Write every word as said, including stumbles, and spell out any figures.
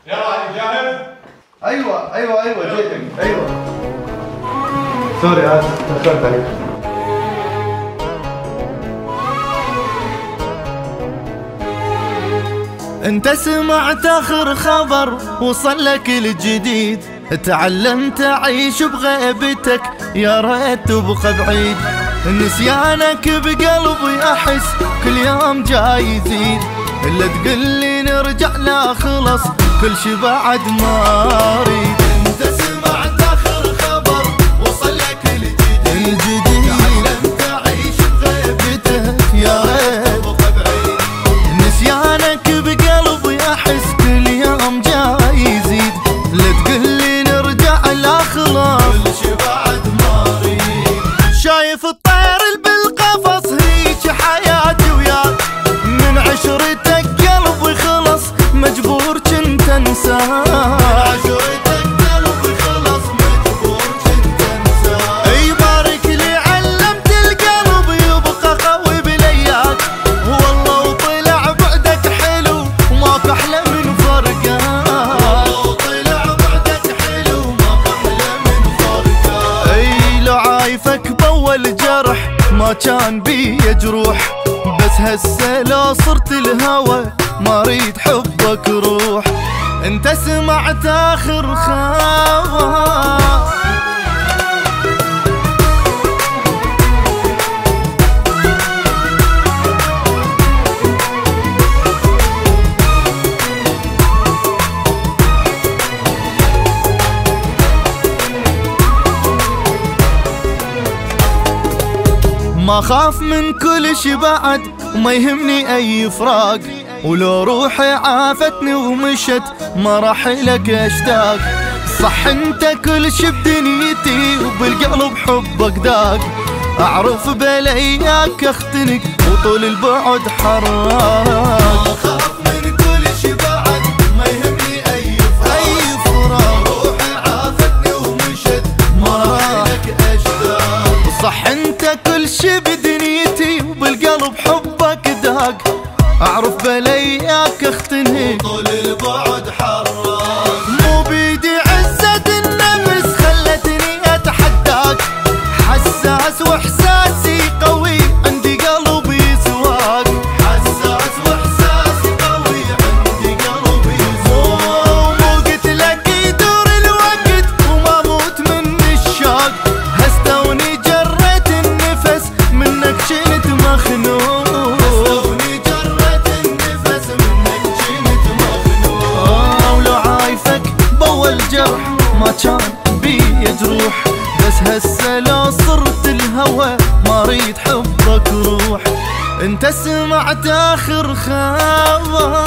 يلا علي جاهز؟ ايوه ايوه ايوه جيتك ايوه. سوري اسف تاخرت عليك. انت سمعت اخر خبر وصل لك الجديد، تعلمت اعيش بغيبتك يا ريت تبقى بعيد. نسيانك بقلبي احس كل يوم جاي يزيد، الا تقلي نرجع لا خلص كل شي بعد ما اريد. انت سمعت اخر خبر وصل لك الجديد، تعلمت اعيش بغيبتك يا ريت تبقى بعيد. نسيانك بقلبي احس كل يوم جاي يزيد، لا تقلي نرجع لا خلاص كل شي بعد ما اريد. شايف الطير اللي بالقفص هيك حياتي وياك، من عشرتك قلبي خلص مجبور كنت انساك. من عشرتك قلبي خلص مجبور كنت انساك. اي بارك لي علمت القلب يبقى قوي بلياك، والله وطلع بعدك حلو وماك احلى من فرقك. والله وطلع بعدك حلو وماك احلى من فرقك. اي لو عايفك باول جرح ما كان بي جروح، بس هسه لو صرت الهوى ما اريد حبك روح. انت سمعت اخر خبر. ما خاف من كل شي بعد وما يهمني اي فراق، ولو روحي عافتني ومشت ما راح لك اشتاق. صح انت كل شي بدنيتي وبالقلب حبك داق، اعرف بلياك اختنق وطول البعد حراق. ما خاف من كل شي بعد ما يهمني اي فراق، اي فراق. روحي عافتني ومشت ما راح لك اشتاق. صح انت كل شي بدنيتي وبالقلب حبك داق، اعرف بلياك اختنق طول البعد حراق. مو بيدي عزة النفس خلتني اتحداك، حساس واحساسي قوي عندي قلبي سواك. حساس واحساسي قوي عندي قلبي سواك. مو قلت لك يدور الوقت وما موت من الشوق، هستوني جريت النفس منك شنت مخنوق. ما كان بي جروح، بس هسه لو صرت الهوى ما اريد حبك روح. انت سمعت اخر خبر.